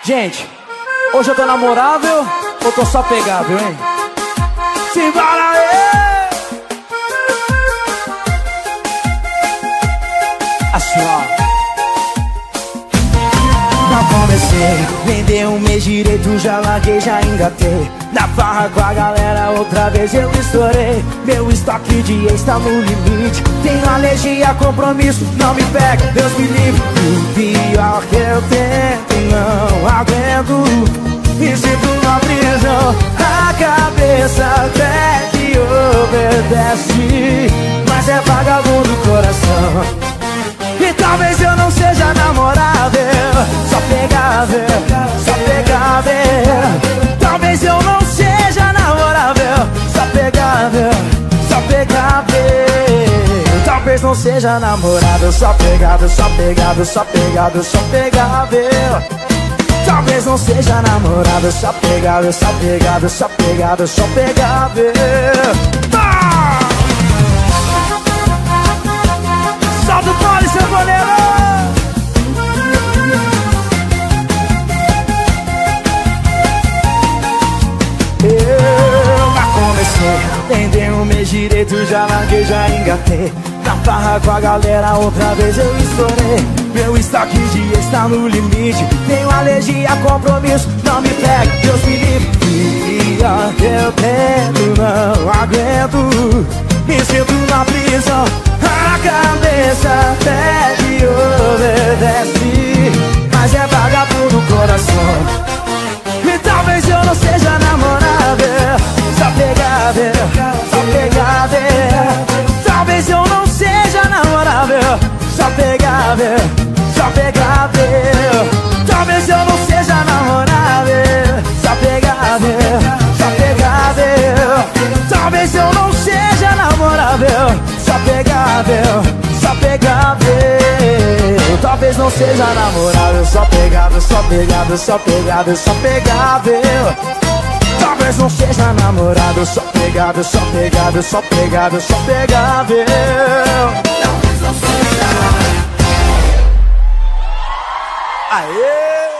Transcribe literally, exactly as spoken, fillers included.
Gente, hoje eu tô namorável ou tô só pegável, hein? Simbora aí! Assim, ó. Não comecei, vendeu um mês direito, já larguei, já engatei. Na farra com a galera, outra vez eu estourei. Meu estoque de ex tá no limite. Tenho alergia a compromisso, não me pega, Deus me livre. O pior que eu tento e não aguento, me sinto numa prisão. A cabeça até que obedece, mas é vagabundo o coração. E talvez eu não seja namorável, só pegável, só pegável. Talvez eu não seja namorável, só pegável, só pegável. Talvez não seja namorável, só pegável, só pegável, só pegável, só pegável. Talvez não seja namorável, só pegável, só pegável, só pegável, só pegável. Ah! Salve o Poli, seu goleiro! Eu já comecei, entender um mês direito, já larguei, já engatei. Na farra com a galera, outra vez eu estourei. Meu estoque de ex tá no limite. Tenho alergia a compromisso, não me pega, Deus me livre. Pior que eu tento, não aguento, me sinto na prisão. A cabeça até que obedece, mas é vagabundo o coração. E talvez eu não seja namorável, só pegável, só pegável. Talvez eu não seja namorável, só pegável, só pegável. Talvez eu não seja namorável, só pegável, só pegável. Talvez eu não seja namorável, só pegável, só pegável. Talvez não seja namorável, só pegável, só pegável, só pegável, só pegável. Talvez não seja namorável, só pegável, só pegável, só pegável, só pegável. Talvez não seja. Aê!